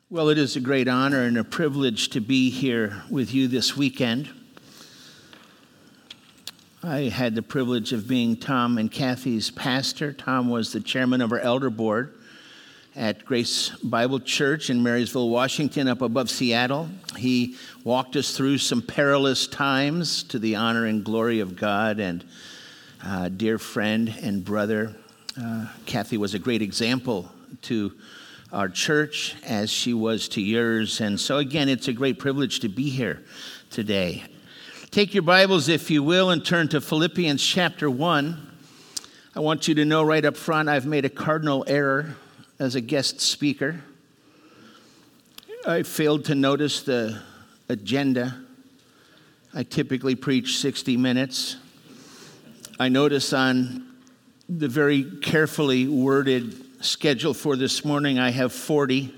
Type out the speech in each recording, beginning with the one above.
Well, it is a great honor and a privilege to be here with you this weekend. I had the privilege of being Tom and Kathy's pastor. Tom was the chairman of our elder board at Grace Bible Church in Marysville, Washington, up above Seattle. He walked us through some perilous times to the honor and glory of God, and dear friend and brother, Kathy was a great example to our church as she was to yours. And so again, it's a great privilege to be here today. Take your Bibles, if you will, and turn to Philippians chapter 1. I want you to know right up front, I've made a cardinal error as a guest speaker. I failed to notice the agenda. I typically preach 60 minutes. I notice on the very carefully worded schedule for this morning, I have 40.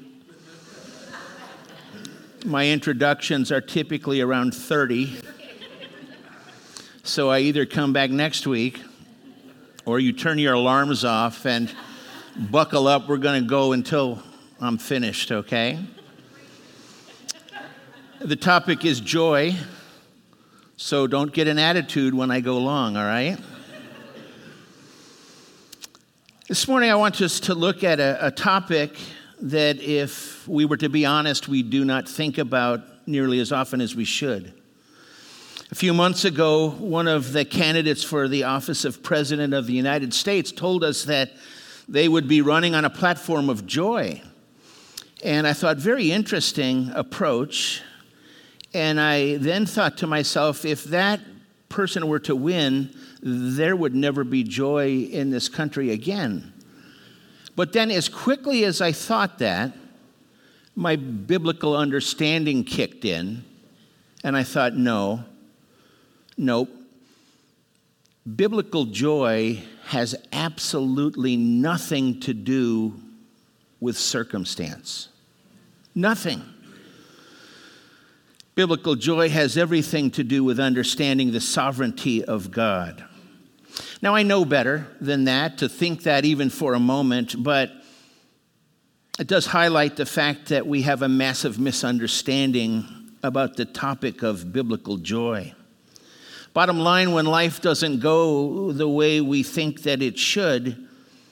My introductions are typically around 30. So I either come back next week or you turn your alarms off and buckle up. We're going to go until I'm finished, okay? The topic is joy, so don't get an attitude when I go long, all right? This morning, I want us to look at a topic that, if we were to be honest, we do not think about nearly as often as we should. A few months ago, one of the candidates for the office of President of the United States told us that they would be running on a platform of joy. And I thought, very interesting approach. And I then thought to myself, if that person were to win, there would never be joy in this country again. But then as quickly as I thought that, my biblical understanding kicked in, and I thought, nope. Biblical joy has absolutely nothing to do with circumstance. Nothing. Biblical joy has everything to do with understanding the sovereignty of God. Now, I know better than that, to think that even for a moment, but it does highlight the fact that we have a massive misunderstanding about the topic of biblical joy. Bottom line, when life doesn't go the way we think that it should,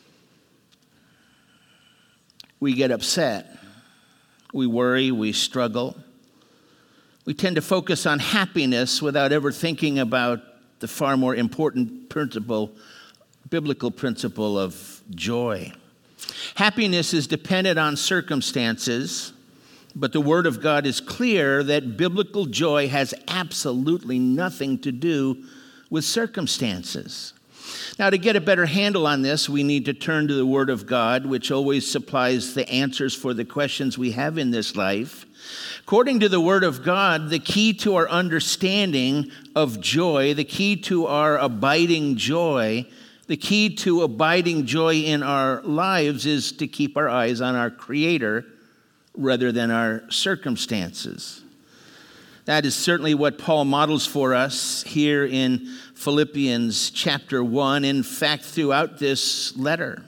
we get upset. We worry, we struggle. We tend to focus on happiness without ever thinking about the far more important principle, biblical principle of joy. Happiness is dependent on circumstances, but the Word of God is clear that biblical joy has absolutely nothing to do with circumstances. Now, to get a better handle on this, we need to turn to the Word of God, which always supplies the answers for the questions we have in this life. According to the Word of God, the key to our understanding of joy, the key to our abiding joy, the key to abiding joy in our lives is to keep our eyes on our Creator rather than our circumstances. That is certainly what Paul models for us here in Philippians chapter 1, in fact, throughout this letter.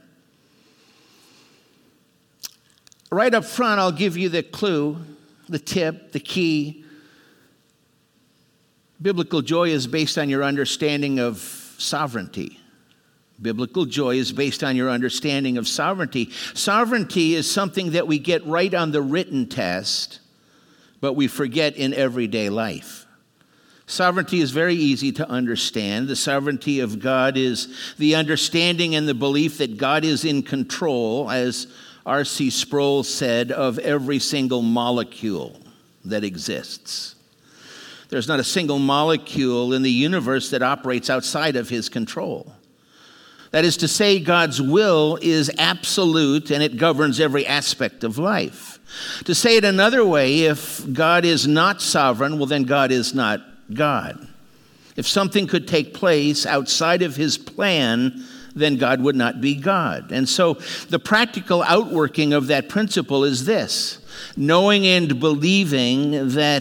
Right up front, I'll give you the clue, the tip, the key. Biblical joy is based on your understanding of sovereignty. Biblical joy is based on your understanding of sovereignty. Sovereignty is something that we get right on the written test, but we forget in everyday life. Sovereignty is very easy to understand. The sovereignty of God is the understanding and the belief that God is in control, as R.C. Sproul said, of every single molecule that exists. There's not a single molecule in the universe that operates outside of his control. That is to say, God's will is absolute and it governs every aspect of life. To say it another way, if God is not sovereign, well, then God is not God. If something could take place outside of his plan, then God would not be God. And so the practical outworking of that principle is this: knowing and believing that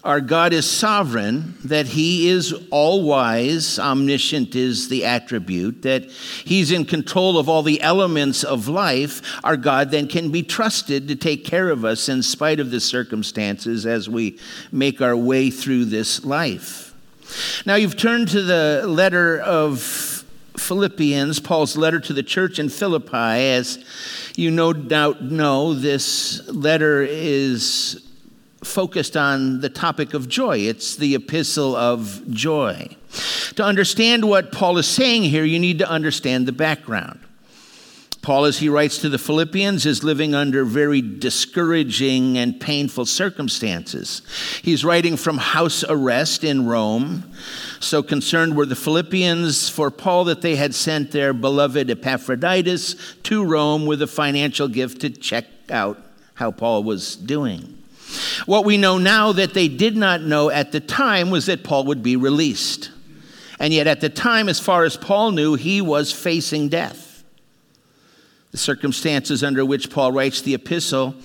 Our God is sovereign, that he is all-wise, omniscient is the attribute, that he's in control of all the elements of life. Our God then can be trusted to take care of us in spite of the circumstances as we make our way through this life. Now you've turned to the letter of Philippians, Paul's letter to the church in Philippi. As you no doubt know, this letter is focused on the topic of joy. It's the epistle of joy. To understand what Paul is saying here, you need to understand the background. Paul, as he writes to the Philippians, is living under very discouraging and painful circumstances. He's writing from house arrest in Rome. So concerned were the Philippians for Paul that they had sent their beloved Epaphroditus to Rome with a financial gift to check out how Paul was doing. What we know now that they did not know at the time was that Paul would be released. And yet at the time, as far as Paul knew, he was facing death. The circumstances under which Paul writes the epistle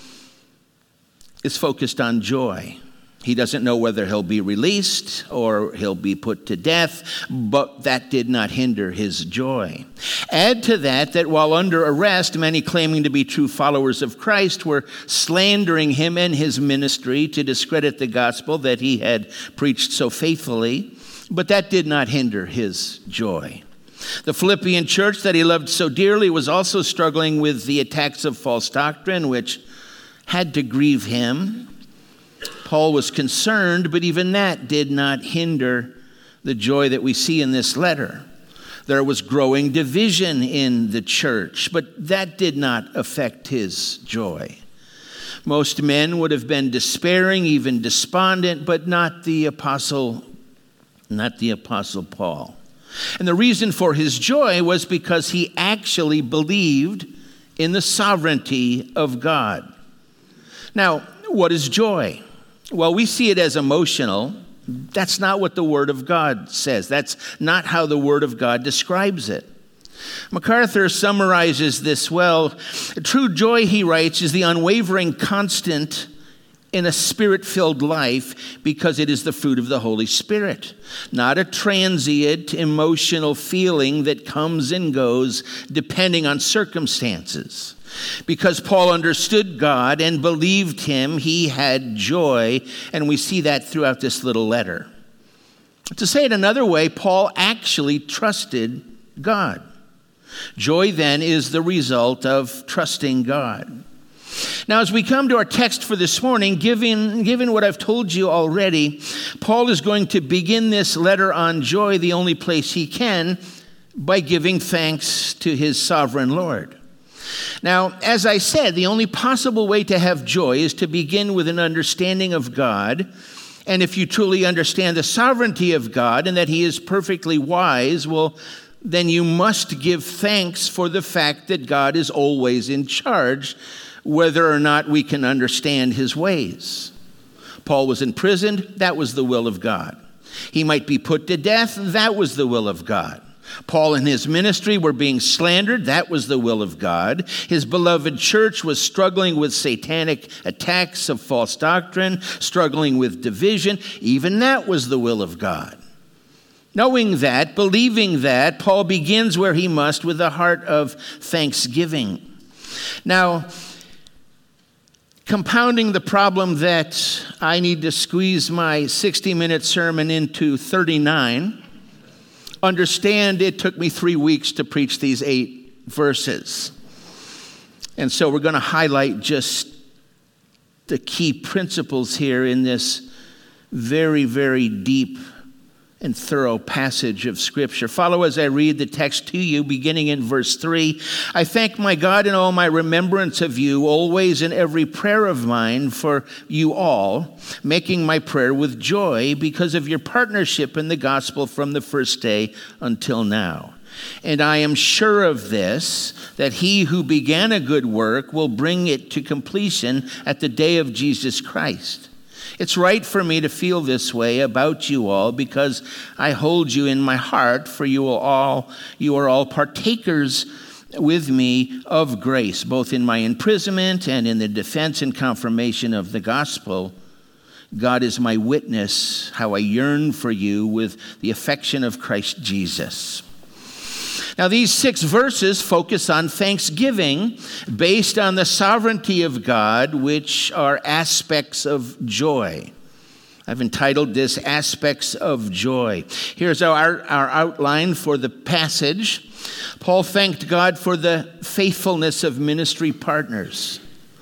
is focused on joy. He doesn't know whether he'll be released or he'll be put to death, but that did not hinder his joy. Add to that while under arrest, many claiming to be true followers of Christ were slandering him and his ministry to discredit the gospel that he had preached so faithfully, but that did not hinder his joy. The Philippian church that he loved so dearly was also struggling with the attacks of false doctrine, which had to grieve him. Paul was concerned, but even that did not hinder the joy that we see in this letter. There was growing division in the church, but that did not affect his joy. Most men would have been despairing, even despondent, but not the apostle Paul. And the reason for his joy was because he actually believed in the sovereignty of God. Now, what is joy? Well, we see it as emotional. That's not what the Word of God says. That's not how the Word of God describes it. MacArthur summarizes this well. True joy, he writes, is the unwavering constant in a spirit-filled life because it is the fruit of the Holy Spirit, not a transient emotional feeling that comes and goes depending on circumstances. Because Paul understood God and believed him, he had joy, and we see that throughout this little letter. To say it another way, Paul actually trusted God. Joy, then, is the result of trusting God. Now, as we come to our text for this morning, given what I've told you already, Paul is going to begin this letter on joy the only place he can by giving thanks to his sovereign Lord. Now, as I said, the only possible way to have joy is to begin with an understanding of God. And if you truly understand the sovereignty of God and that he is perfectly wise, well, then you must give thanks for the fact that God is always in charge, whether or not we can understand his ways. Paul was imprisoned. That was the will of God. He might be put to death. That was the will of God. Paul and his ministry were being slandered. That was the will of God. His beloved church was struggling with satanic attacks of false doctrine, struggling with division. Even that was the will of God. Knowing that, believing that, Paul begins where he must with a heart of thanksgiving. Now, compounding the problem that I need to squeeze my 60-minute sermon into 39, understand it took me 3 weeks to preach these 8 verses. And so we're going to highlight just the key principles here in this very, very deep and thorough passage of Scripture. Follow as I read the text to you, beginning in verse 3. I thank my God in all my remembrance of you, always in every prayer of mine for you all, making my prayer with joy because of your partnership in the gospel from the first day until now. And I am sure of this, that he who began a good work will bring it to completion at the day of Jesus Christ. It's right for me to feel this way about you all because I hold you in my heart, for you are all partakers with me of grace, both in my imprisonment and in the defense and confirmation of the gospel. God is my witness, how I yearn for you with the affection of Christ Jesus. Now, these 6 verses focus on thanksgiving based on the sovereignty of God, which are aspects of joy. I've entitled this Aspects of Joy. Here's our outline for the passage. Paul thanked God for the faithfulness of ministry partners.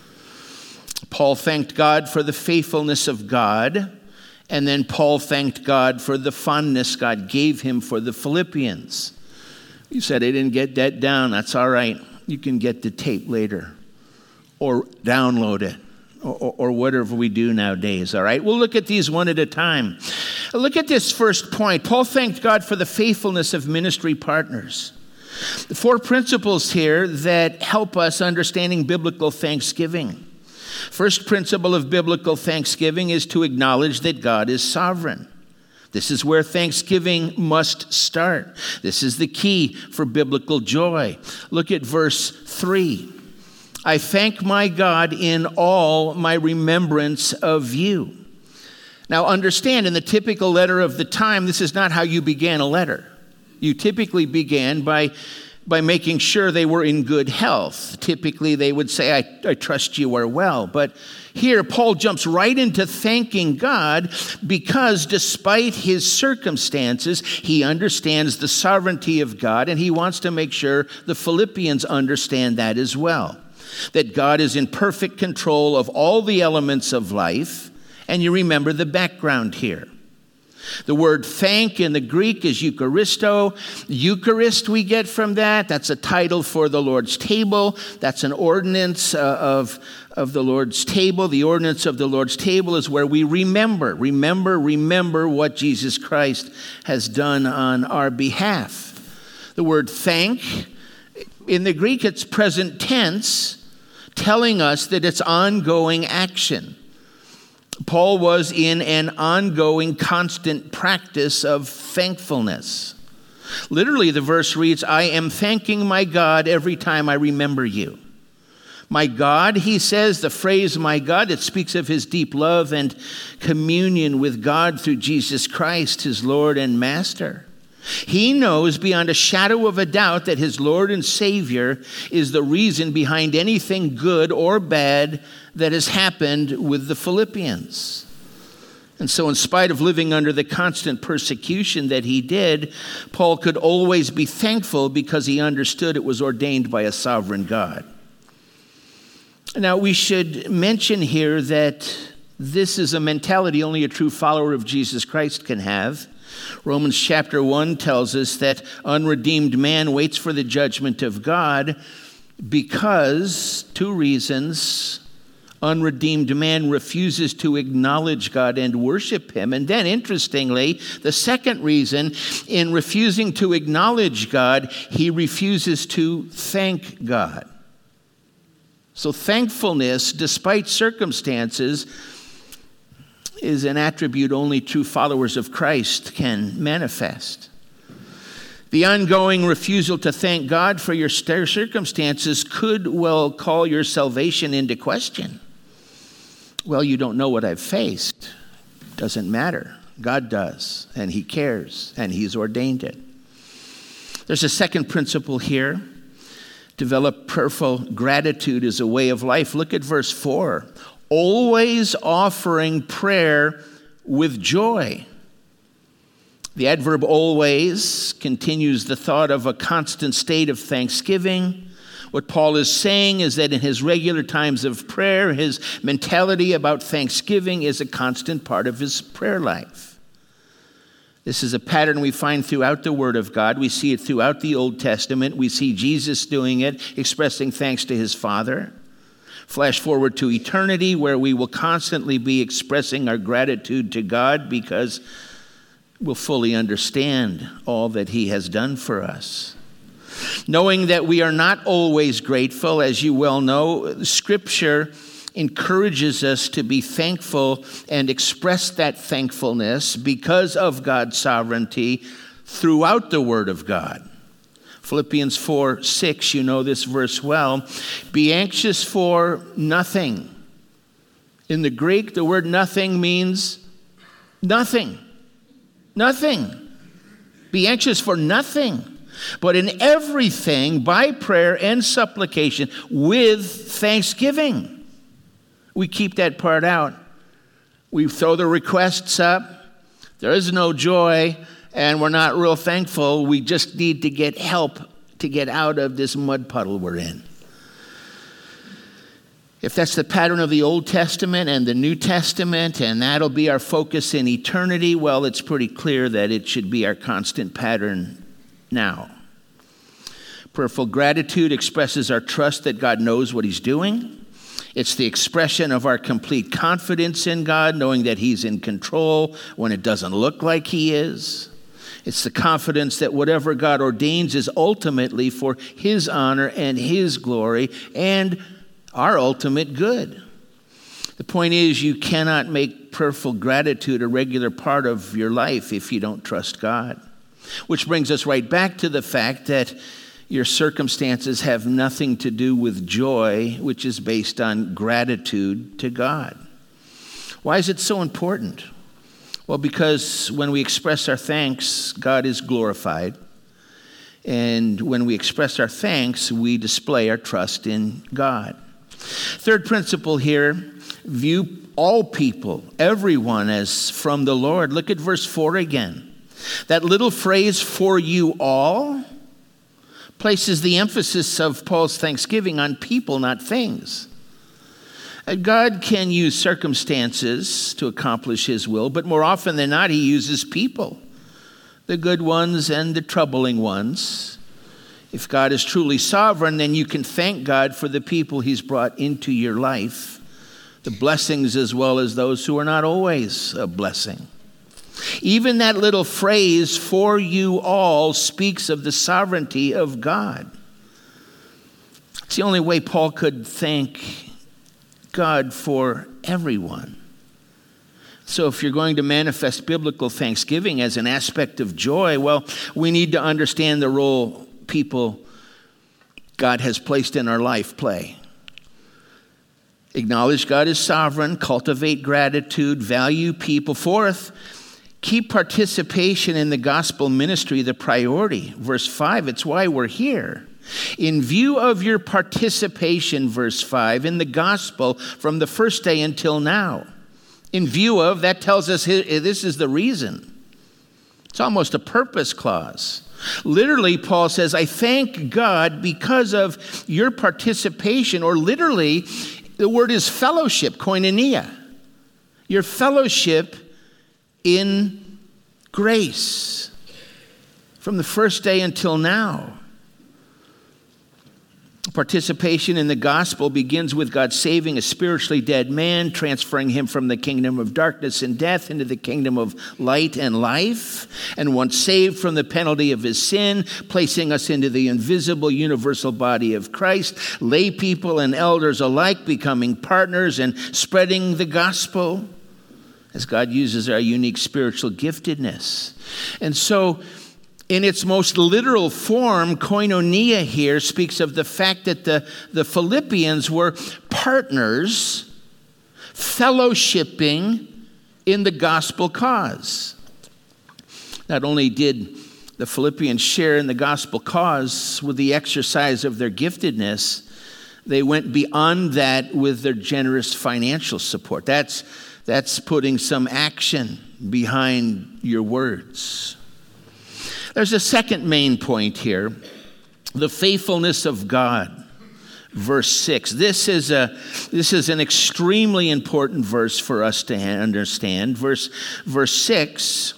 Paul thanked God for the faithfulness of God, and then Paul thanked God for the fondness God gave him for the Philippians. You said I didn't get that down. That's all right. You can get the tape later or download it or whatever we do nowadays, all right? We'll look at these one at a time. Look at this first point. Paul thanked God for the faithfulness of ministry partners. The 4 principles here that help us understanding biblical thanksgiving. First principle of biblical thanksgiving is to acknowledge that God is sovereign. This is where thanksgiving must start. This is the key for biblical joy. Look at verse 3. I thank my God in all my remembrance of you. Now understand, in the typical letter of the time, this is not how you began a letter. You typically began by making sure they were in good health. Typically, they would say, I trust you are well. But here, Paul jumps right into thanking God because despite his circumstances, he understands the sovereignty of God, and he wants to make sure the Philippians understand that as well. That God is in perfect control of all the elements of life, and you remember the background here. The word thank in the Greek is Eucharisto. Eucharist we get from that. That's a title for the Lord's table. That's an ordinance of the Lord's table. The ordinance of the Lord's table is where we remember what Jesus Christ has done on our behalf. The word thank, in the Greek it's present tense, telling us that it's ongoing action. Paul was in an ongoing, constant practice of thankfulness. Literally, the verse reads, I am thanking my God every time I remember you. My God, he says, the phrase my God, it speaks of his deep love and communion with God through Jesus Christ, his Lord and Master. He knows beyond a shadow of a doubt that his Lord and Savior is the reason behind anything good or bad that has happened with the Philippians. And so in spite of living under the constant persecution that he did, Paul could always be thankful because he understood it was ordained by a sovereign God. Now we should mention here that this is a mentality only a true follower of Jesus Christ can have. Romans chapter 1 tells us that unredeemed man waits for the judgment of God because, 2 reasons, unredeemed man refuses to acknowledge God and worship him. And then, interestingly, the second reason, in refusing to acknowledge God, he refuses to thank God. So thankfulness, despite circumstances, is an attribute only true followers of Christ can manifest. The ongoing refusal to thank God for your circumstances could well call your salvation into question. Well, you don't know what I've faced. Doesn't matter. God does, and he cares, and he's ordained it. There's a second principle here. Develop prayerful gratitude as a way of life. Look at verse 4. Always offering prayer with joy. The adverb always continues the thought of a constant state of thanksgiving. What Paul is saying is that in his regular times of prayer, his mentality about thanksgiving is a constant part of his prayer life. This is a pattern we find throughout the Word of God. We see it throughout the Old Testament. We see Jesus doing it, expressing thanks to his Father. Flash forward to eternity, where we will constantly be expressing our gratitude to God because we'll fully understand all that he has done for us. Knowing that we are not always grateful, as you well know, Scripture encourages us to be thankful and express that thankfulness because of God's sovereignty throughout the Word of God. Philippians 4:6, you know this verse well. Be anxious for nothing. In the Greek, the word nothing means nothing. Nothing. Be anxious for nothing, but in everything, by prayer and supplication, with thanksgiving. We keep that part out. We throw the requests up. There is no joy, and we're not real thankful. We just need to get help to get out of this mud puddle we're in. If that's the pattern of the Old Testament and the New Testament, and that'll be our focus in eternity, well, it's pretty clear that it should be our constant pattern now. Prayerful gratitude expresses our trust that God knows what he's doing. It's the expression of our complete confidence in God, knowing that he's in control when it doesn't look like he is. It's the confidence that whatever God ordains is ultimately for his honor and his glory and our ultimate good. The point is, you cannot make prayerful gratitude a regular part of your life if you don't trust God. Which brings us right back to the fact that your circumstances have nothing to do with joy, which is based on gratitude to God. Why is it so important? Well, because when we express our thanks, God is glorified. And when we express our thanks, we display our trust in God. Third principle here, view all people, everyone, as from the Lord. Look at verse 4 again. That little phrase, for you all, places the emphasis of Paul's thanksgiving on people, not things. God can use circumstances to accomplish his will, but more often than not, he uses people, the good ones and the troubling ones. If God is truly sovereign, then you can thank God for the people he's brought into your life, the blessings as well as those who are not always a blessing. Even that little phrase, for you all, speaks of the sovereignty of God. It's the only way Paul could thank God for everyone. So if you're going to manifest biblical thanksgiving as an aspect of joy, well, we need to understand the role people God has placed in our life play. Acknowledge God is sovereign, cultivate gratitude, value people. Fourth, keep participation in the gospel ministry the priority. Verse 5, it's why we're here. In view of your participation, verse 5, in the gospel from the first day until now. In view of, that tells us this is the reason. It's almost a purpose clause. Literally, Paul says, I thank God because of your participation, or literally, the word is fellowship, koinonia. Your fellowship in grace from the first day until now. Participation in the gospel begins with God saving a spiritually dead man, transferring him from the kingdom of darkness and death into the kingdom of light and life. And once saved from the penalty of his sin, placing us into the invisible universal body of Christ, lay people and elders alike becoming partners and spreading the gospel as God uses our unique spiritual giftedness. And so, in its most literal form, koinonia here speaks of the fact that the Philippians were partners, fellowshipping in the gospel cause. Not only did the Philippians share in the gospel cause with the exercise of their giftedness, they went beyond that with their generous financial support. That's putting some action behind your words. There's a second main point here, the faithfulness of God. Verse 6. This is an extremely important verse for us to understand. Verse 6.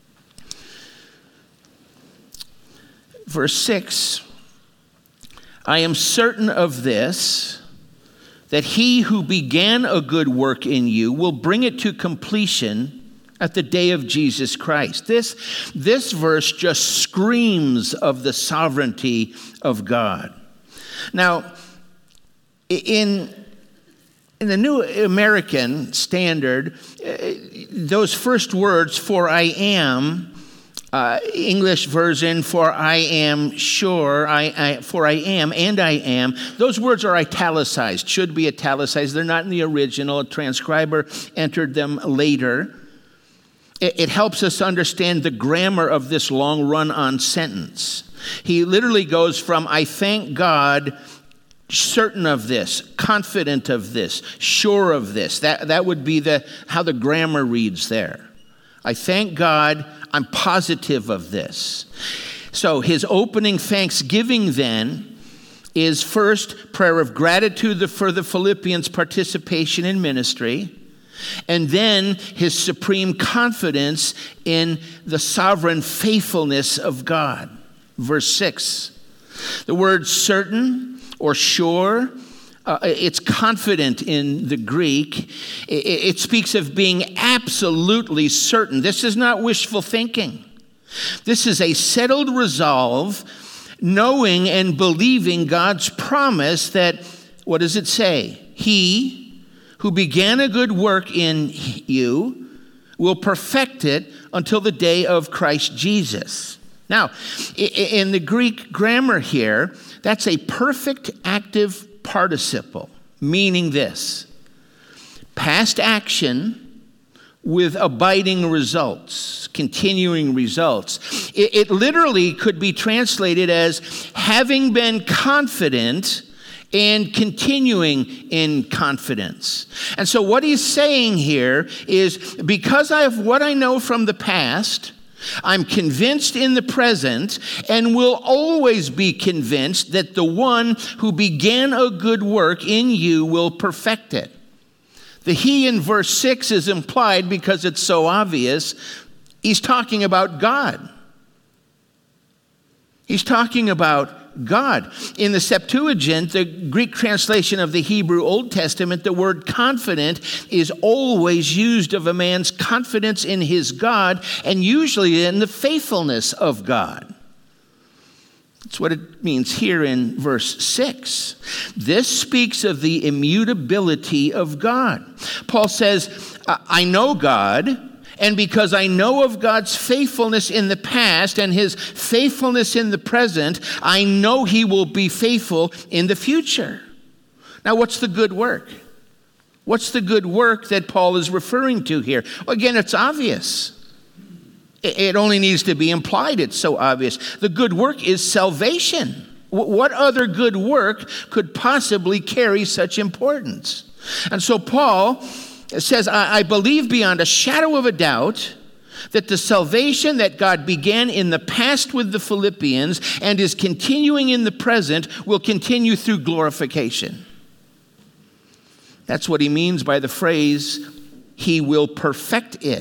Verse 6. I am certain of this, that he who began a good work in you will bring it to completion at the day of Jesus Christ. This verse just screams of the sovereignty of God. Now, in the New American Standard, those first words, for I am, English version, for I am sure, for I am, and I am. Those words are italicized, should be italicized. They're not in the original. A transcriber entered them later. It helps us understand the grammar of this long run-on sentence. He literally goes from, I thank God, certain of this, confident of this, sure of this. That would be how the grammar reads there. I thank God, I'm positive of this. So his opening thanksgiving then is first prayer of gratitude for the Philippians' participation in ministry, and then his supreme confidence in the sovereign faithfulness of God. Verse 6, the word certain or sure, it's confident in the Greek. It speaks of being absolutely certain. This is not wishful thinking. This is a settled resolve, knowing and believing God's promise that, what does it say? He who began a good work in you will perfect it until the day of Christ Jesus. Now, in the Greek grammar here, that's a perfect active participle, meaning this: past action with abiding results, continuing results. It literally could be translated as having been confident and continuing in confidence. And so what he's saying here is, because I have what I know from the past, I'm convinced in the present and will always be convinced that the one who began a good work in you will perfect it. The he in verse 6 is implied because it's so obvious. He's talking about God. He's talking about God. In the Septuagint, the Greek translation of the Hebrew Old Testament, the word confident is always used of a man's confidence in his God, and usually in the faithfulness of God. That's what it means here in verse 6. This speaks of the immutability of God. Paul says, I know God, and because I know of God's faithfulness in the past and his faithfulness in the present, I know he will be faithful in the future. Now, what's the good work? What's the good work that Paul is referring to here? Well, again, it's obvious. It only needs to be implied. It's so obvious. The good work is salvation. What other good work could possibly carry such importance? And so Paul says, I believe beyond a shadow of a doubt that the salvation that God began in the past with the Philippians and is continuing in the present will continue through glorification. That's what he means by the phrase, he will perfect it.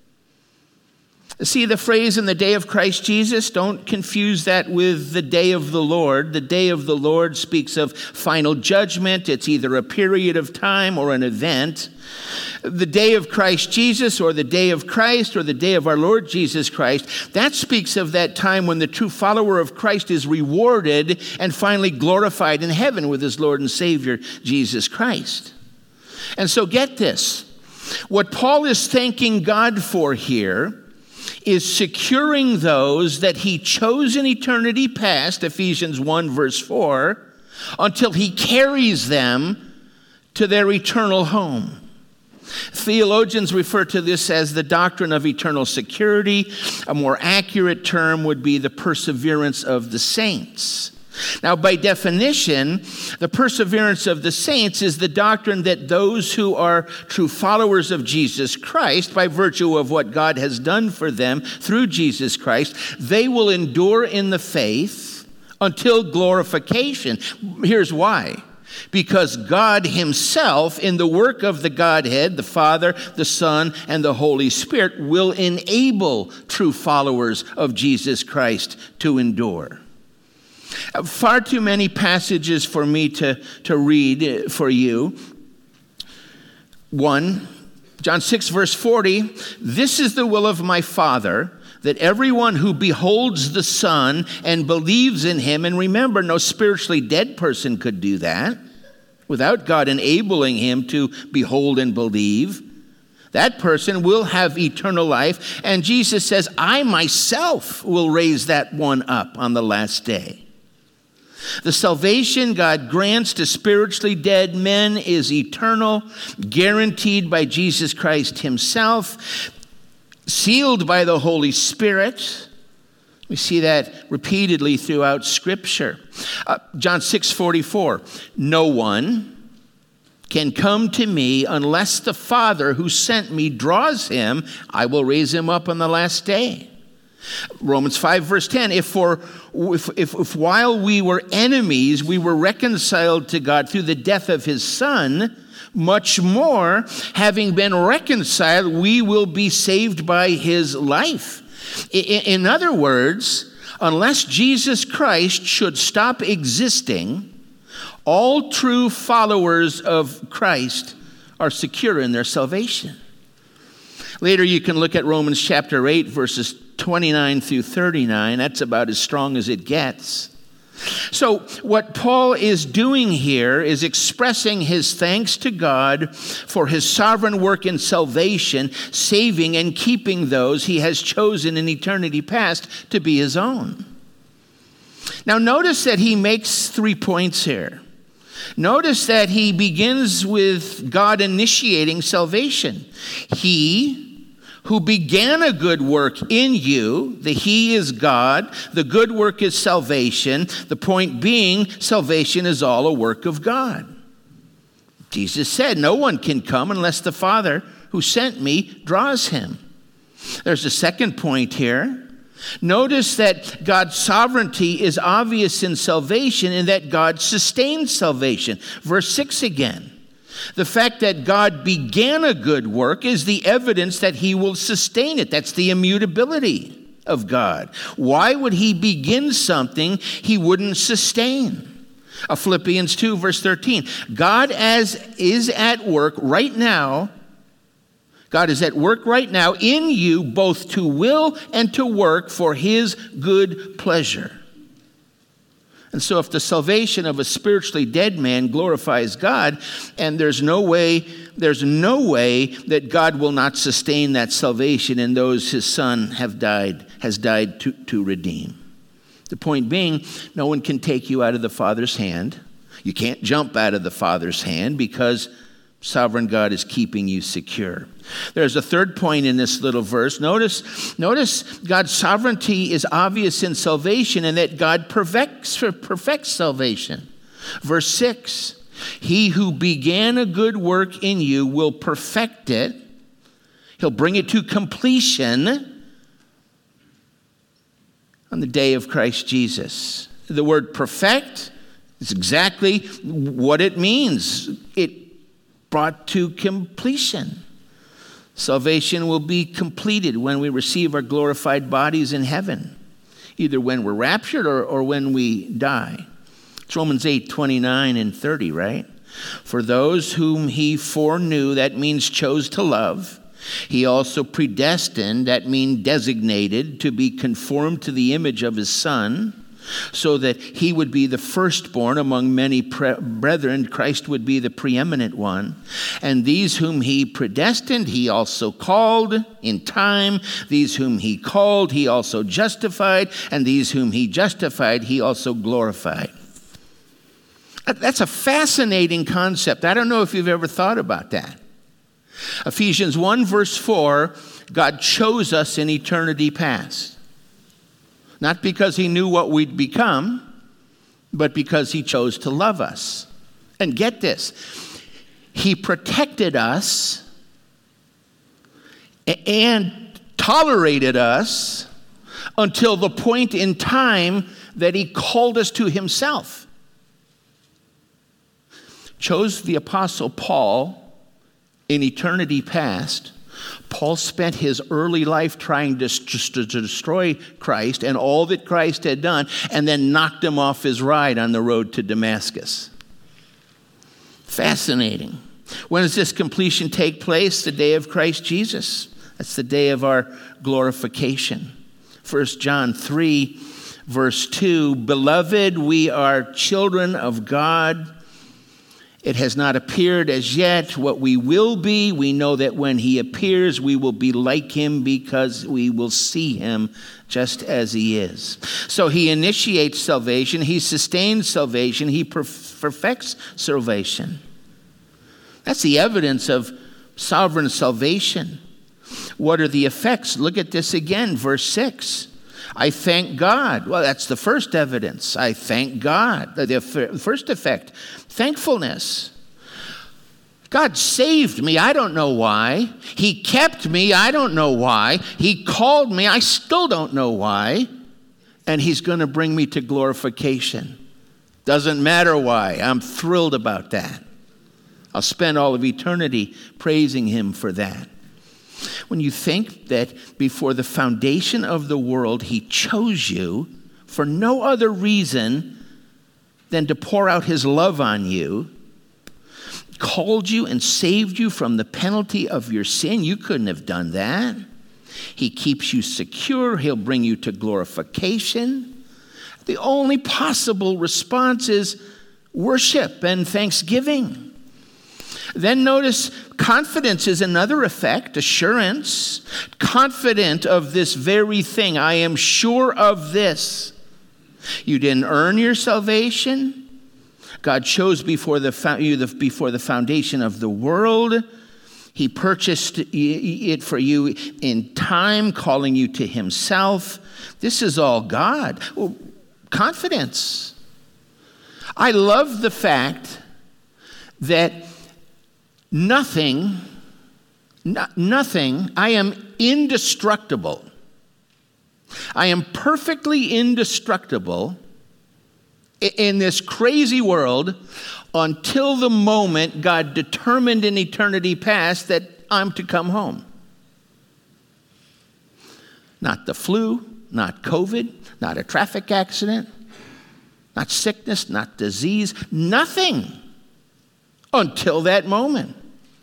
See, the phrase in the day of Christ Jesus, don't confuse that with the day of the Lord. The day of the Lord speaks of final judgment. It's either a period of time or an event. The day of Christ Jesus, or the day of Christ, or the day of our Lord Jesus Christ, that speaks of that time when the true follower of Christ is rewarded and finally glorified in heaven with his Lord and Savior, Jesus Christ. And so get this. What Paul is thanking God for here is securing those that he chose in eternity past, Ephesians 1 verse 4, until he carries them to their eternal home. Theologians refer to this as the doctrine of eternal security. A more accurate term would be the perseverance of the saints. Now, by definition, the perseverance of the saints is the doctrine that those who are true followers of Jesus Christ, by virtue of what God has done for them through Jesus Christ, they will endure in the faith until glorification. Here's why. Because God himself, in the work of the Godhead, the Father, the Son, and the Holy Spirit, will enable true followers of Jesus Christ to endure. Far too many passages for me to read for you. 1, John 6, verse 40, this is the will of my Father, that everyone who beholds the Son and believes in him, and remember, no spiritually dead person could do that without God enabling him to behold and believe, that person will have eternal life. And Jesus says, I myself will raise that one up on the last day. The salvation God grants to spiritually dead men is eternal, guaranteed by Jesus Christ himself, sealed by the Holy Spirit. We see that repeatedly throughout Scripture. John 6:44, no one can come to me unless the Father who sent me draws him. I will raise him up on the last day. Romans 5 verse 10, if while we were enemies, we were reconciled to God through the death of his Son, much more, having been reconciled, we will be saved by his life. In other words, unless Jesus Christ should stop existing, all true followers of Christ are secure in their salvation. Later you can look at Romans chapter 8, verses 29 through 39. That's about as strong as it gets. So what Paul is doing here is expressing his thanks to God for his sovereign work in salvation, saving and keeping those he has chosen in eternity past to be his own. Now notice that he makes 3 points here. Notice that he begins with God initiating salvation. He who began a good work in you, the he is God, the good work is salvation. The point being, salvation is all a work of God. Jesus said, no one can come unless the Father who sent me draws him. There's a second point here. Notice that God's sovereignty is obvious in salvation and that God sustains salvation. Verse 6 again. The fact that God began a good work is the evidence that he will sustain it. That's the immutability of God. Why would he begin something he wouldn't sustain? Philippians 2 verse 13. God is at work right now in you both to will and to work for his good pleasure. And so if the salvation of a spiritually dead man glorifies God, and there's no way that God will not sustain that salvation in those his Son has died to redeem. The point being, no one can take you out of the Father's hand. You can't jump out of the Father's hand because sovereign God is keeping you secure. There's a third point in this little verse. Notice God's sovereignty is obvious in salvation and that God perfects salvation. Verse 6, he who began a good work in you will perfect it. He'll bring it to completion on the day of Christ Jesus. The word perfect is exactly what it means. It brought to completion. Salvation will be completed when we receive our glorified bodies in heaven, either when we're raptured or when we die. It's Romans 8, 29 and 30, right? For those whom he foreknew, that means chose to love, he also predestined, that means designated, to be conformed to the image of his Son, so that he would be the firstborn among many brethren. Christ would be the preeminent one. And these whom he predestined, he also called in time. These whom he called, he also justified. And these whom he justified, he also glorified. That's a fascinating concept. I don't know if you've ever thought about that. Ephesians 1 verse 4, God chose us in eternity past. Not because he knew what we'd become, but because he chose to love us. And get this, he protected us and tolerated us until the point in time that he called us to himself. Chose the Apostle Paul in eternity past. Paul spent his early life trying to destroy Christ and all that Christ had done, and then knocked him off his ride on the road to Damascus. Fascinating. When does this completion take place? The day of Christ Jesus. That's the day of our glorification. 1 John 3, verse 2, Beloved, we are children of God, It has not appeared as yet what we will be. We know that when he appears, we will be like him because we will see him just as he is. So he initiates salvation. He sustains salvation. He perfects salvation. That's the evidence of sovereign salvation. What are the effects? Look at this again, verse 6. I thank God. Well, that's the first evidence. I thank God. The first effect, thankfulness. God saved me. I don't know why. He kept me. I don't know why. He called me. I still don't know why. And he's going to bring me to glorification. Doesn't matter why. I'm thrilled about that. I'll spend all of eternity praising him for that. When you think that before the foundation of the world, he chose you for no other reason than to pour out his love on you, called you and saved you from the penalty of your sin. You couldn't have done that. He keeps you secure. He'll bring you to glorification. The only possible response is worship and thanksgiving. Then notice confidence is another effect, assurance. Confident of this very thing. I am sure of this. You didn't earn your salvation. God chose before the foundation of the world. He purchased it for you in time, calling you to himself. This is all God. Well, confidence. I love the fact that nothing, I am indestructible. I am perfectly indestructible in this crazy world until the moment God determined in eternity past that I'm to come home. Not the flu, not COVID, not a traffic accident, not sickness, not disease, nothing until that moment.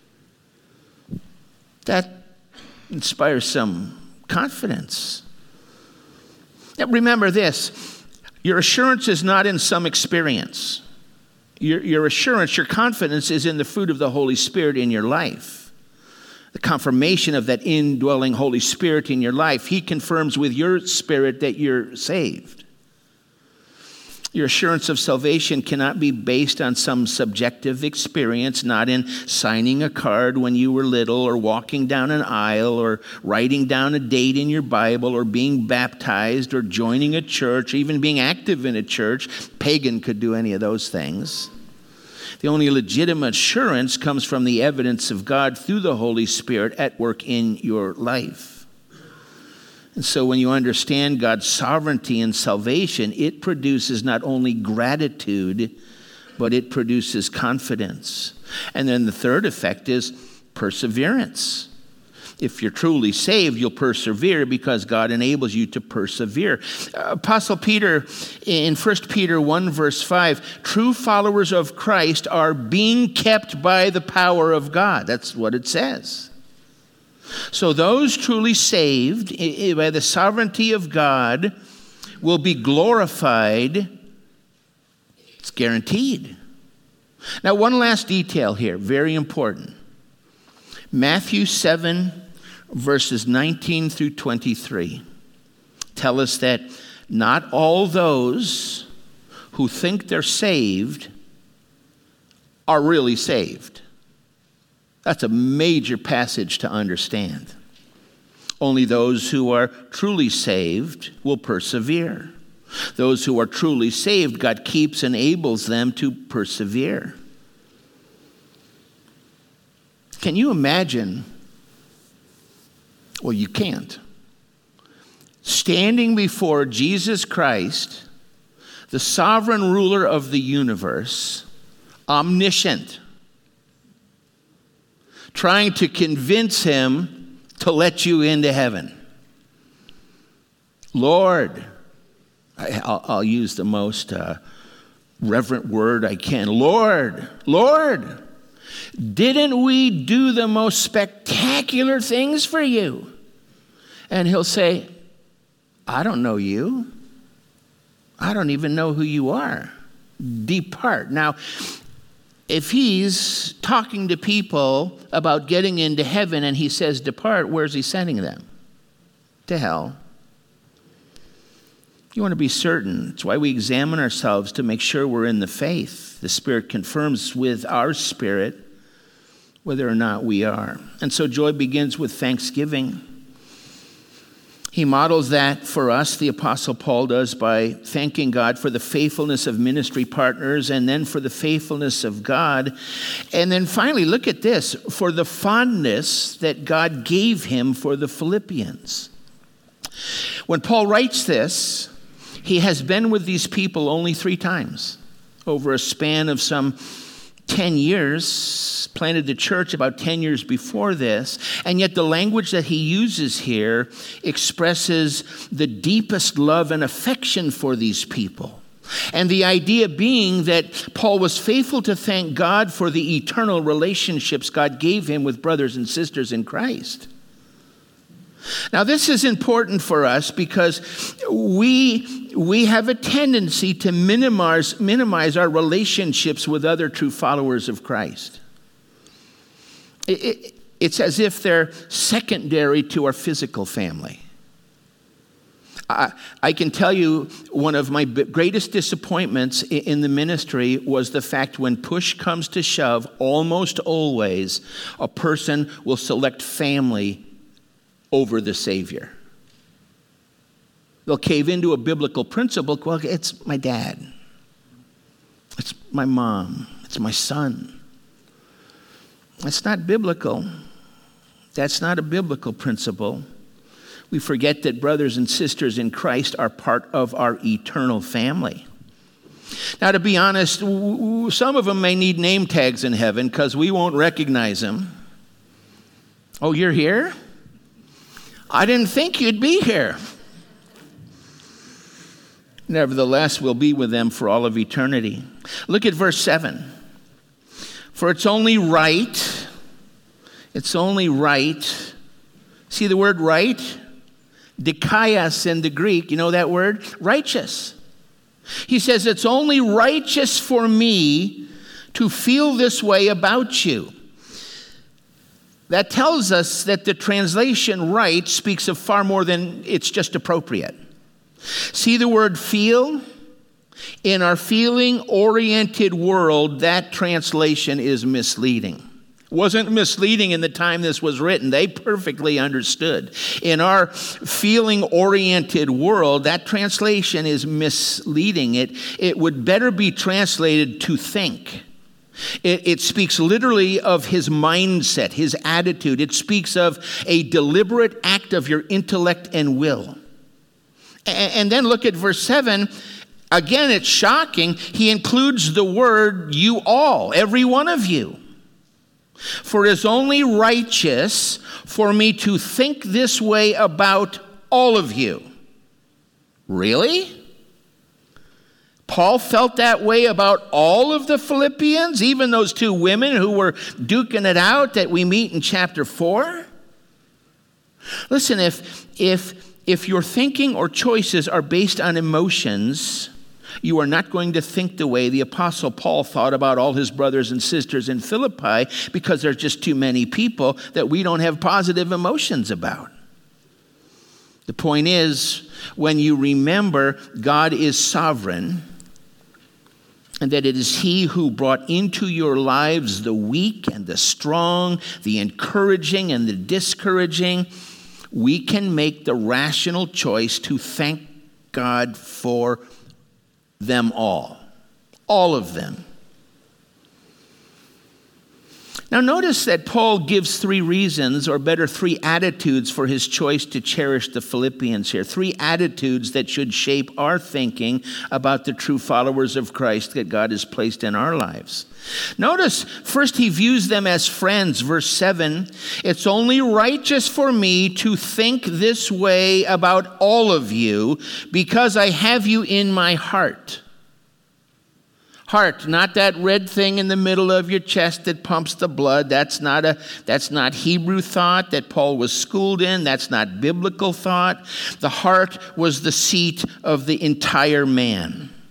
That inspires some confidence. Now, remember this, your assurance is not in some experience. Your assurance, your confidence is in the fruit of the Holy Spirit in your life. The confirmation of that indwelling Holy Spirit in your life. He confirms with your spirit that you're saved. Your assurance of salvation cannot be based on some subjective experience, not in signing a card when you were little, or walking down an aisle, or writing down a date in your Bible, or being baptized, or joining a church, or even being active in a church. Pagan could do any of those things. The only legitimate assurance comes from the evidence of God through the Holy Spirit at work in your life. And so when you understand God's sovereignty and salvation, it produces not only gratitude, but it produces confidence. And then the third effect is perseverance. If you're truly saved, you'll persevere because God enables you to persevere. Apostle Peter, in 1 Peter 1, verse 5, true followers of Christ are being kept by the power of God. That's what it says. So those truly saved by the sovereignty of God will be glorified. It's guaranteed. Now, one last detail here, very important. Matthew 7, verses 19 through 23 tell us that not all those who think they're saved are really saved. That's a major passage to understand. Only those who are truly saved will persevere. Those who are truly saved, God keeps and enables them to persevere. Can you imagine? Well, you can't. Standing before Jesus Christ, the sovereign ruler of the universe, omniscient, trying to convince him to let you into heaven. Lord, I'll use the most reverent word I can. Lord, Lord, didn't we do the most spectacular things for you? And he'll say, I don't know you. I don't even know who you are. Depart. Now, If he's talking to people about getting into heaven and he says depart, where's he sending them? To hell. You want to be certain. It's why we examine ourselves to make sure we're in the faith. The Spirit confirms with our spirit whether or not we are. And so joy begins with thanksgiving. He models that for us, the Apostle Paul does, by thanking God for the faithfulness of ministry partners and then for the faithfulness of God. And then finally, look at this, for the fondness that God gave him for the Philippians. When Paul writes this, he has been with these people only 3 times over a span of some 10 years, planted the church about 10 years before this, and yet the language that he uses here expresses the deepest love and affection for these people. And the idea being that Paul was faithful to thank God for the eternal relationships God gave him with brothers and sisters in Christ. Now, this is important for us because we have a tendency to minimize our relationships with other true followers of Christ. It's as if they're secondary to our physical family. I can tell you one of my greatest disappointments in the ministry was the fact when push comes to shove, almost always a person will select family over the Savior. They'll cave into a biblical principle. Well, it's my dad. It's my mom. It's my son. That's not biblical. That's not a biblical principle. We forget that brothers and sisters in Christ are part of our eternal family. Now, to be honest, some of them may need name tags in heaven because we won't recognize them. Oh, you're here? I didn't think you'd be here. Nevertheless, we'll be with them for all of eternity. Look at verse 7. For it's only right. See the word right? Dikaios in the Greek. You know that word? Righteous. He says, it's only righteous for me to feel this way about you. That tells us that the translation right speaks of far more than it's just appropriate. See the word feel? In our feeling-oriented world, that translation is misleading. It wasn't misleading in the time this was written. They perfectly understood. In our feeling-oriented world, that translation is misleading. It would better be translated to think. It speaks literally of his mindset, his attitude. It speaks of a deliberate act of your intellect and will. And then look at verse 7. Again, it's shocking. He includes the word you all, every one of you. For it is only righteous for me to think this way about all of you. Really? Paul felt that way about all of the Philippians, even those 2 women who were duking it out that we meet in chapter 4? Listen, if your thinking or choices are based on emotions, you are not going to think the way the Apostle Paul thought about all his brothers and sisters in Philippi, because there's just too many people that we don't have positive emotions about. The point is, when you remember God is sovereign, and that it is he who brought into your lives the weak and the strong, the encouraging and the discouraging, we can make the rational choice to thank God for them all of them. Now notice that Paul gives 3 reasons, or better 3 attitudes for his choice to cherish the Philippians here. 3 attitudes that should shape our thinking about the true followers of Christ that God has placed in our lives. Notice, first he views them as friends. Verse 7, it's only righteous for me to think this way about all of you because I have you in my heart. Heart, not that red thing in the middle of your chest that pumps the blood. That's not Hebrew thought that Paul was schooled in. That's not biblical thought. The heart was the seat of the entire man.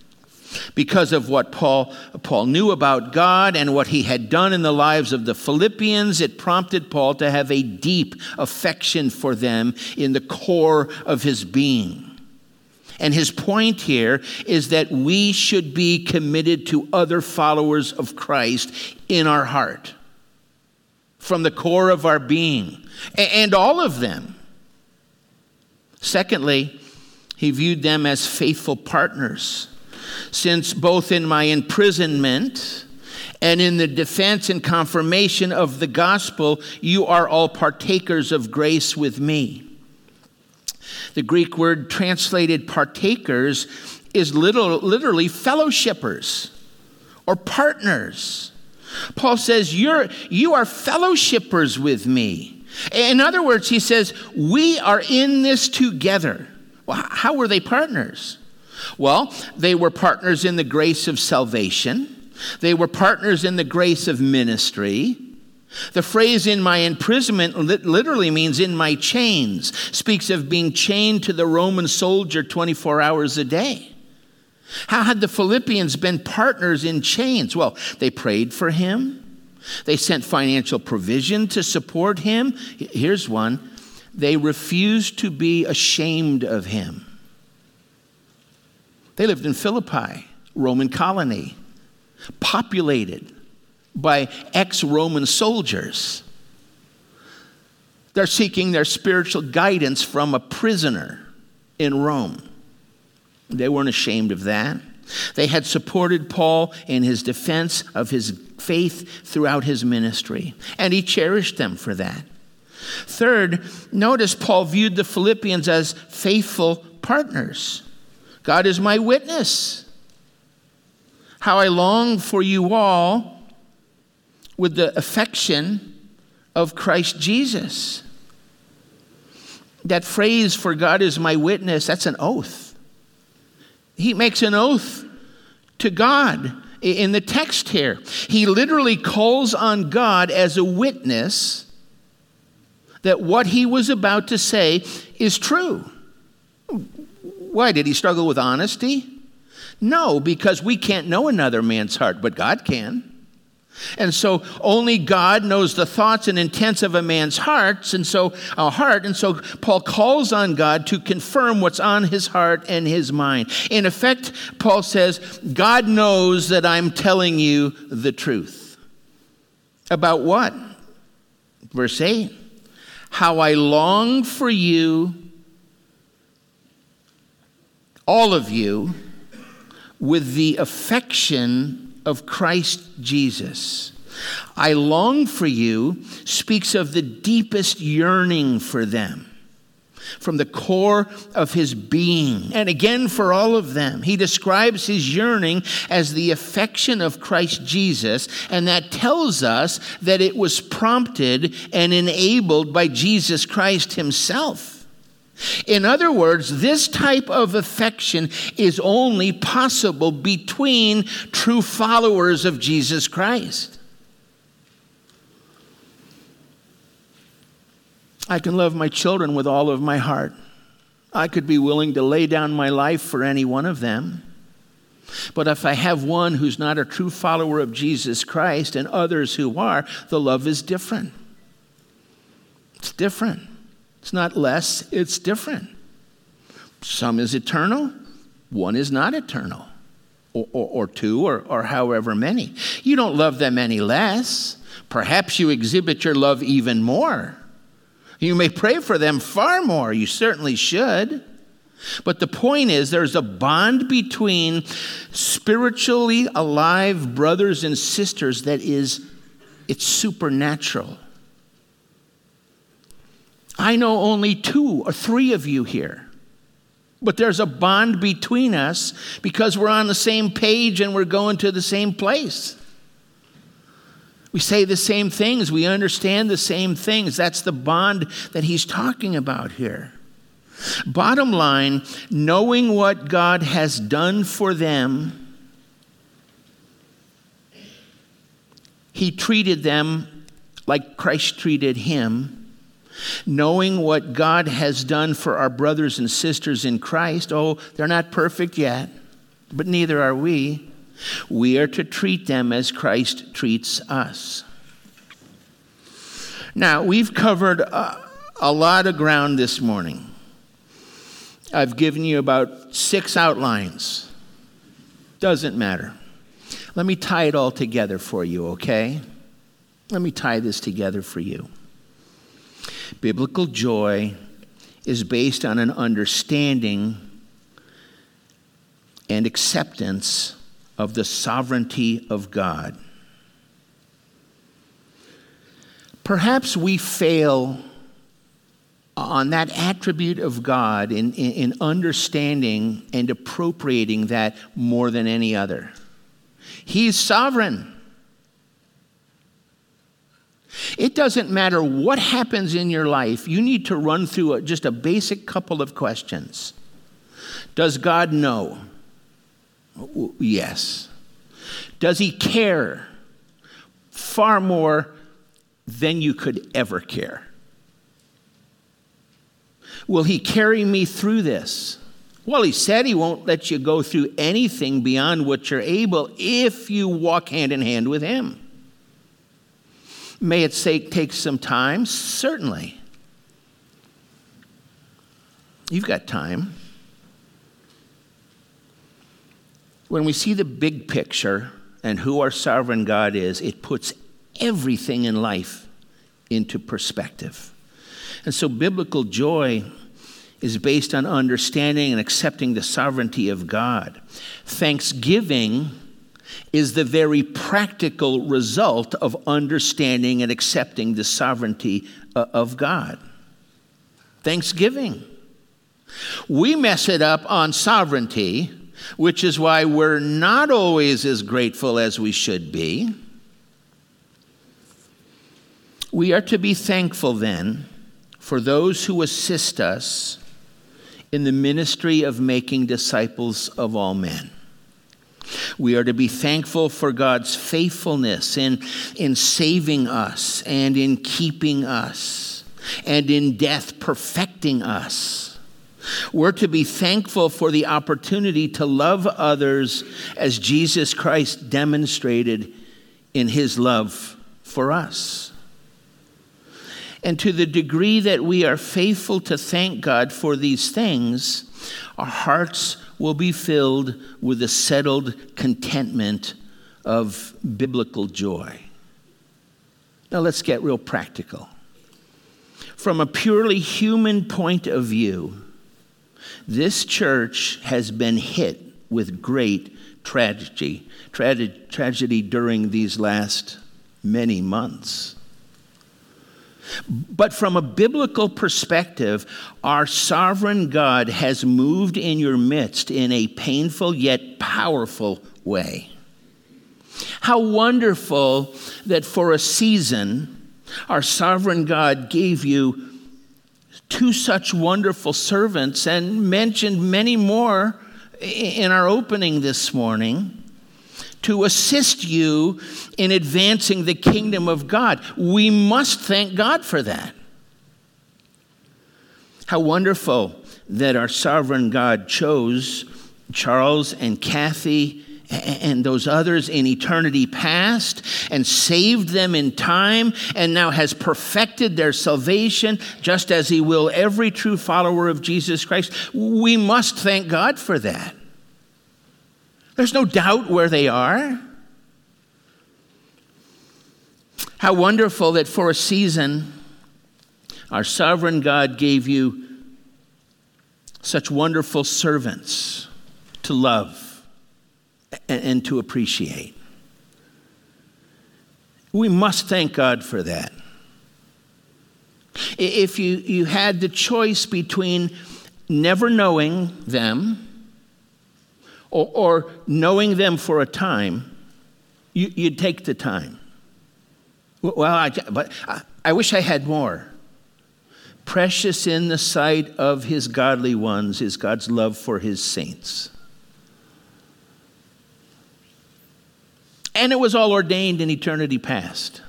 Because of what Paul knew about God and what he had done in the lives of the Philippians, it prompted Paul to have a deep affection for them in the core of his being. And his point here is that we should be committed to other followers of Christ in our heart, from the core of our being, and all of them. Secondly, he viewed them as faithful partners, since both in my imprisonment and in the defense and confirmation of the gospel, you are all partakers of grace with me. The Greek word translated partakers is literally fellowshippers or partners. Paul says, you are fellowshippers with me. In other words, he says, we are in this together. Well, how were they partners? Well, they were partners in the grace of salvation. They were partners in the grace of ministry. The phrase "in my imprisonment" literally means "in my chains," speaks of being chained to the Roman soldier 24 hours a day. How had the Philippians been partners in chains? Well, they prayed for him. They sent financial provision to support him. Here's one. They refused to be ashamed of him. They lived in Philippi, Roman colony, populated by ex-Roman soldiers. They're seeking their spiritual guidance from a prisoner in Rome. They weren't ashamed of that. They had supported Paul in his defense of his faith throughout his ministry, and he cherished them for that. Third, notice Paul viewed the Philippians as faithful partners. God is my witness. How I long for you all with the affection of Christ Jesus. That phrase, "for God is my witness," that's an oath. He makes an oath to God in the text here. He literally calls on God as a witness that what he was about to say is true. Why? Did he struggle with honesty? No, because we can't know another man's heart, but God can. And so only God knows the thoughts and intents of a man's heart, and so Paul calls on God to confirm what's on his heart and his mind. In effect, Paul says, God knows that I'm telling you the truth. About what? Verse 8, how I long for you, all of you, with the affection of Christ Jesus. I long for you speaks of the deepest yearning for them, from the core of his being. And again, for all of them, he describes his yearning as the affection of Christ Jesus, and that tells us that it was prompted and enabled by Jesus Christ himself. In other words, this type of affection is only possible between true followers of Jesus Christ. I can love my children with all of my heart. I could be willing to lay down my life for any one of them. But if I have one who's not a true follower of Jesus Christ and others who are, the love is different. It's different. It's not less, it's different. Some is eternal, one is not eternal, or two, or however many. You don't love them any less. Perhaps you exhibit your love even more. You may pray for them far more. You certainly should. But the point is, there's a bond between spiritually alive brothers and sisters that it's supernatural. I know only 2 or 3 of you here, but there's a bond between us because we're on the same page and we're going to the same place. We say the same things. We understand the same things. That's the bond that he's talking about here. Bottom line, knowing what God has done for them, he treated them like Christ treated him. Knowing what God has done for our brothers and sisters in Christ, they're not perfect yet. but neither are we. We are to treat them as Christ treats us. Now, we've covered a lot of ground this morning. I've given you about 6 outlines. Doesn't matter. Let me tie it all together for you, okay? Let me tie this together for you. Biblical joy is based on an understanding and acceptance of the sovereignty of God. Perhaps we fail on that attribute of God in understanding and appropriating that more than any other. He's sovereign. It doesn't matter what happens in your life, you need to run through just a basic couple of questions. Does God know? Yes. Does he care? Far more than you could ever care. Will he carry me through this? Well, he said he won't let you go through anything beyond what you're able if you walk hand in hand with him. May it take some time? Certainly. You've got time. When we see the big picture and who our sovereign God is, it puts everything in life into perspective. And so biblical joy is based on understanding and accepting the sovereignty of God. Thanksgiving is the very practical result of understanding and accepting the sovereignty of God. Thanksgiving. We mess it up on sovereignty, which is why we're not always as grateful as we should be. We are to be thankful then for those who assist us in the ministry of making disciples of all men. We are to be thankful for God's faithfulness in saving us and in keeping us and in death perfecting us. We're to be thankful for the opportunity to love others as Jesus Christ demonstrated in his love for us. And to the degree that we are faithful to thank God for these things, our hearts will be filled with a settled contentment of biblical joy. Now let's get real practical. From a purely human point of view, this church has been hit with great tragedy during these last many months. But from a biblical perspective, our sovereign God has moved in your midst in a painful yet powerful way. How wonderful that for a season, our sovereign God gave you 2 such wonderful servants and mentioned many more in our opening this morning to assist you in advancing the kingdom of God. We must thank God for that. How wonderful that our sovereign God chose Charles and Kathy and those others in eternity past and saved them in time and now has perfected their salvation just as he will every true follower of Jesus Christ. We must thank God for that. There's no doubt where they are. How wonderful that for a season, our sovereign God gave you such wonderful servants to love and to appreciate. We must thank God for that. If you had the choice between never knowing them or knowing them for a time, you'd take the time. Well, but I wish I had more. Precious in the sight of his godly ones is God's love for his saints. And it was all ordained in eternity past.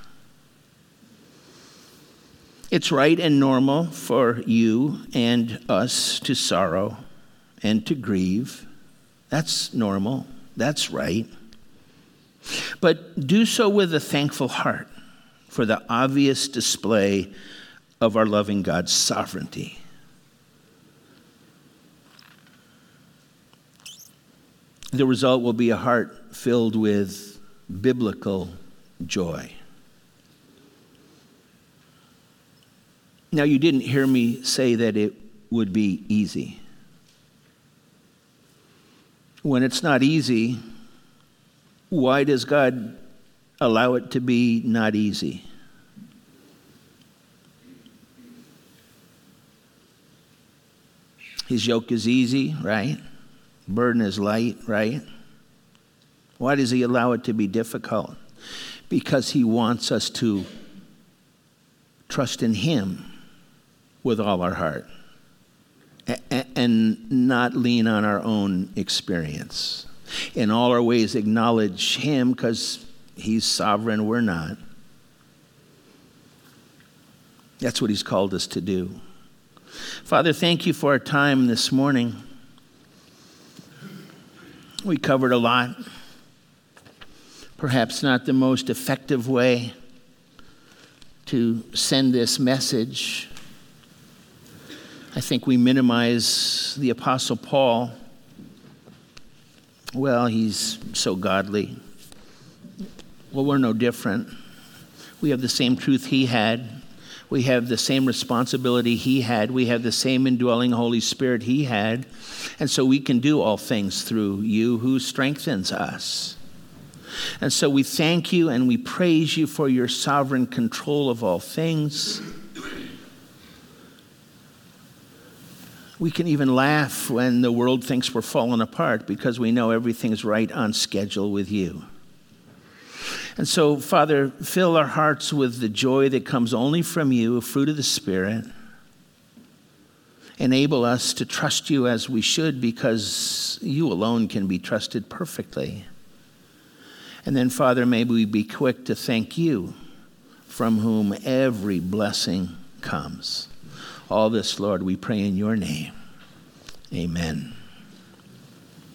It's right and normal for you and us to sorrow and to grieve That's normal. That's right. But do so with a thankful heart for the obvious display of our loving God's sovereignty. The result will be a heart filled with biblical joy. Now, you didn't hear me say that it would be easy. When it's not easy, why does God allow it to be not easy? His yoke is easy, right? Burden is light, right? Why does he allow it to be difficult? Because he wants us to trust in him with all our heart and not lean on our own experience. In all our ways, acknowledge him because he's sovereign, we're not. That's what he's called us to do. Father, thank you for our time this morning. We covered a lot. Perhaps not the most effective way to send this message. I think we minimize the Apostle Paul. Well, he's so godly. Well, we're no different. We have the same truth he had. We have the same responsibility he had. We have the same indwelling Holy Spirit he had. And so we can do all things through you who strengthens us. And so we thank you and we praise you for your sovereign control of all things. We can even laugh when the world thinks we're falling apart because we know everything's right on schedule with you. And so, Father, fill our hearts with the joy that comes only from you, a fruit of the Spirit. Enable us to trust you as we should because you alone can be trusted perfectly. And then, Father, may we be quick to thank you from whom every blessing comes. All this, Lord, we pray in your name. Amen.